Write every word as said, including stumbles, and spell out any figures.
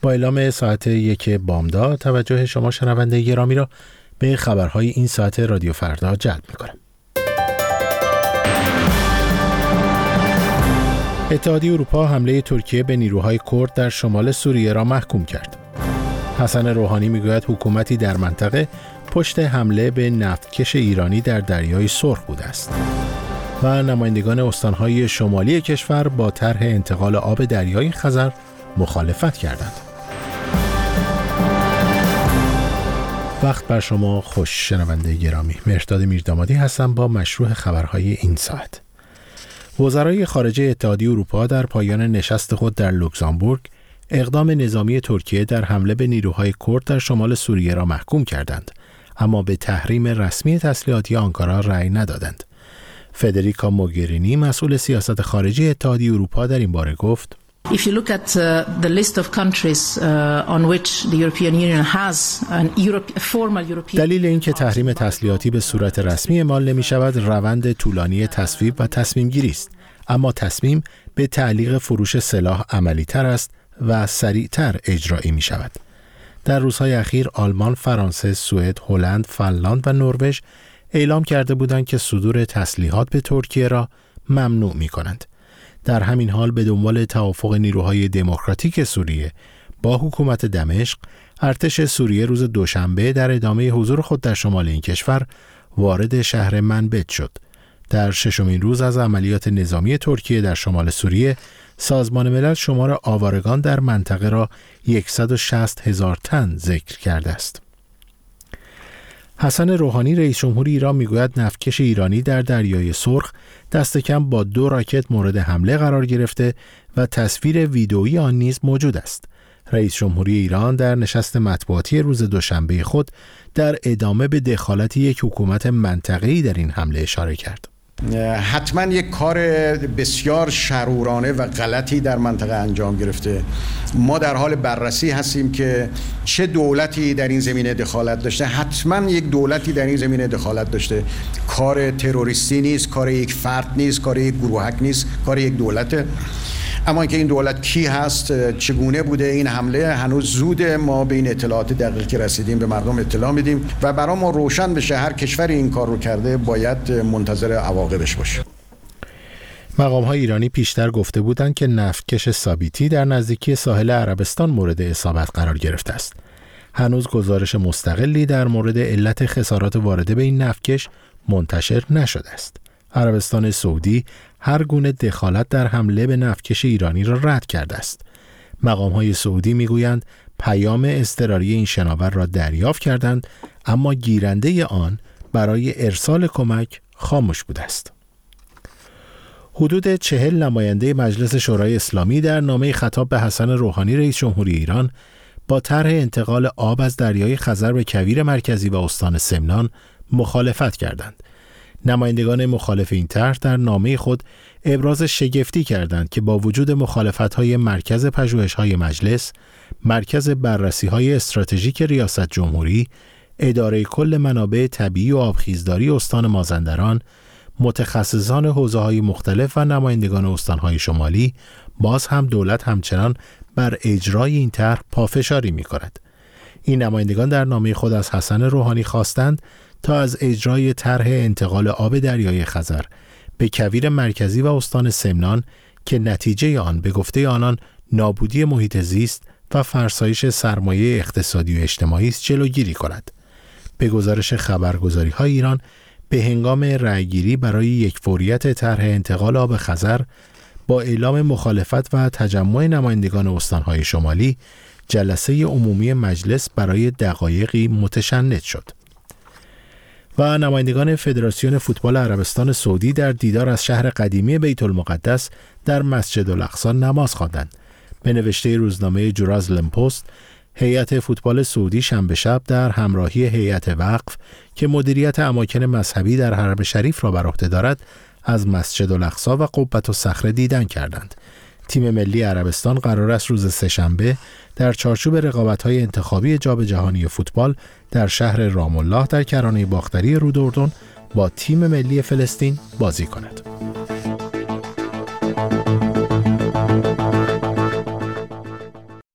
با اعلام ساعت یک بامداد توجه شما شنونده گرامی را به خبرهای این ساعت رادیو فردا جلب می‌کنم. اتحادیه اروپا حمله ترکیه به نیروهای کرد در شمال سوریه را محکوم کرد. حسن روحانی میگوید حکومتی در منطقه پشت حمله به نفتکش ایرانی در دریای سرخ بوده است. و نمایندگان استانهای شمالی کشور با طرح انتقال آب دریای خزر مخالفت کردند. وقت بر شما خوش شنونده گرامی. مهرداد میردامادی هستم با مشروع خبرهای این ساعت. وزرای خارجه اتحادیه اروپا در پایان نشست خود در لوکزامبورگ اقدام نظامی ترکیه در حمله به نیروهای کرد در شمال سوریه را محکوم کردند، اما به تحریم رسمی تسلیحاتی آنکارا رأی ندادند. فدریکا موگرینی مسئول سیاست خارجی اتحادیه اروپا در این باره گفت: If you look at uh, the list of countries uh, on which the European Union has an Europe, a formal European دلیل این که تحریم تسلیحاتی به صورت رسمی اعمال نمی شود روند طولانی تصویب و تصمیم گیری است، اما تصمیم به تعلیق فروش سلاح عملی تر است و سریعتر اجرایی می شود. در روزهای اخیر آلمان، فرانسه، سوئد، هلند، فنلاند و نروژ اعلام کرده بودند که صدور تسلیحات به ترکیه را ممنوع می کنند. در همین حال به دنبال توافق نیروهای دموکراتیک سوریه با حکومت دمشق، ارتش سوریه روز دوشنبه در ادامه حضور خود در شمال این کشور وارد شهر منبج شد. در ششمین روز از عملیات نظامی ترکیه در شمال سوریه، سازمان ملل شمار آوارگان در منطقه را صد و شصت هزار تن ذکر کرده است. حسن روحانی رئیس جمهور ایران میگوید نفتکش ایرانی در دریای سرخ دست کم با دو راکت مورد حمله قرار گرفته و تصویر ویدئویی آن نیز موجود است. رئیس جمهوری ایران در نشست مطبوعاتی روز دوشنبه خود در ادامه به دخالت یک حکومت منطقه‌ای در این حمله اشاره کرد. حتما یک کار بسیار شرورانه و غلطی در منطقه انجام گرفته. ما در حال بررسی هستیم که چه دولتی در این زمینه دخالت داشته. حتما یک دولتی در این زمینه دخالت داشته. کار تروریستی نیست، کار یک فرد نیست، کار یک گروهک نیست، کار یک دولته. اما اینکه این دولت کی هست، چگونه بوده این حمله، هنوز زوده. ما به این اطلاعات دقیق که رسیدیم به مردم اطلاع میدیم و برای ما روشن بشه هر کشوری این کار رو کرده باید منتظر عواقبش باشه. مقام‌های ایرانی پیشتر گفته بودند که نفتکش ثابتی در نزدیکی ساحل عربستان مورد اصابت قرار گرفته است. هنوز گزارش مستقلی در مورد علت خسارات وارده به این نفتکش منتشر نشده است. عربستان سعودی هر گونه دخالت در حمله به نفتکش ایرانی را رد کرده است. مقام‌های سعودی میگویند پیام اضطراری این شناور را دریافت کردند، اما گیرنده آن برای ارسال کمک خاموش بوده است. حدود چهل نماینده مجلس شورای اسلامی در نامه خطاب به حسن روحانی رئیس جمهوری ایران با طرح انتقال آب از دریای خزر به کویر مرکزی و استان سمنان مخالفت کردند. نمایندگان مخالف این طرح در نامه خود ابراز شگفتی کردند که با وجود مخالفت‌های مرکز پژوهش‌های مجلس، مرکز بررسی‌های استراتژیک ریاست جمهوری، اداره کل منابع طبیعی و آبخیزداری استان مازندران، متخصصان حوزه‌های مختلف و نمایندگان استان‌های شمالی، باز هم دولت همچنان بر اجرای این طرح پافشاری می‌کند. این نمایندگان در نامه خود از حسن روحانی خواستند تا از اجرای طرح انتقال آب دریای خزر به کویر مرکزی و استان سمنان که نتیجه آن به گفته آنان نابودی محیط زیست و فرسایش سرمایه اقتصادی و اجتماعی است جلوگیری کند. به گزارش خبرگزاری‌های ایران، به هنگام رأیگیری برای یک فوریت طرح انتقال آب خزر با اعلام مخالفت و تجمع نمایندگان استان‌های شمالی، جلسه عمومی مجلس برای دقایقی متشنج شد. و نمایندگان فدراسیون فوتبال عربستان سعودی در دیدار از شهر قدیمی بیت المقدس در مسجد الاقصی نماز خواندند. به نوشته روزنامه جرازلم پست، هیئت فوتبال سعودی شنبه شب در همراهی هیئت وقف که مدیریت اماکن مذهبی در حرم شریف را بر عهده دارد، از مسجد الاقصی و قبة الصخره دیدن کردند. تیم ملی عربستان قرار است روز سه‌شنبه در چارچوب رقابت‌های انتخابی جام جهانی فوتبال در شهر رام الله در کرانه باختری رود اردن با تیم ملی فلسطین بازی کند.